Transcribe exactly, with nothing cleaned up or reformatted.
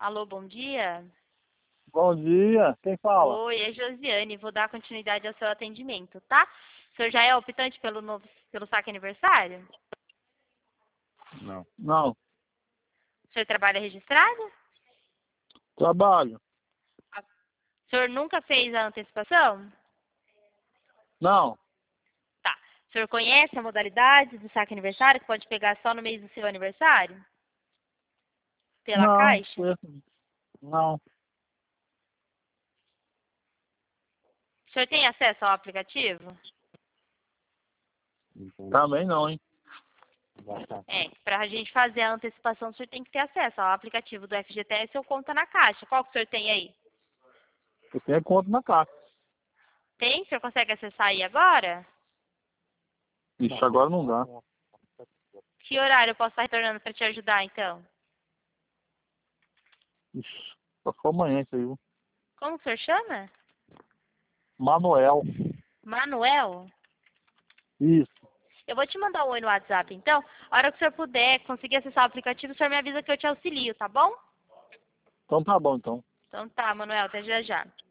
Alô, bom dia. Bom dia, quem fala? Oi, é Josiane. Vou dar continuidade ao seu atendimento, tá? O senhor já é optante pelo novo, pelo saque aniversário? Não. Não, O senhor trabalha registrado? trabalho. O senhor nunca fez a antecipação? Não, Tá. O senhor conhece a modalidade do saque aniversário, que pode pegar só no mês do seu aniversário? Pela não, Caixa? conheço- não, O senhor tem acesso ao aplicativo? também não, hein? É, para a gente fazer a antecipação, o senhor tem que ter acesso ao aplicativo do F G T S ou conta na Caixa. Qual que o senhor tem aí? Eu tenho conta na caixa. Tem? O senhor consegue acessar aí agora? Ixi, agora não dá. Que horário eu posso estar retornando para te ajudar, então? Ixi, só for amanhã isso aí, viu? Como o senhor chama? Manuel. Manuel? Isso. Eu vou te mandar um oi no WhatsApp, então. A hora que o senhor puder conseguir acessar o aplicativo, o senhor me avisa que eu te auxilio, tá bom? Então tá bom, então. Então tá, Manuel, até já já.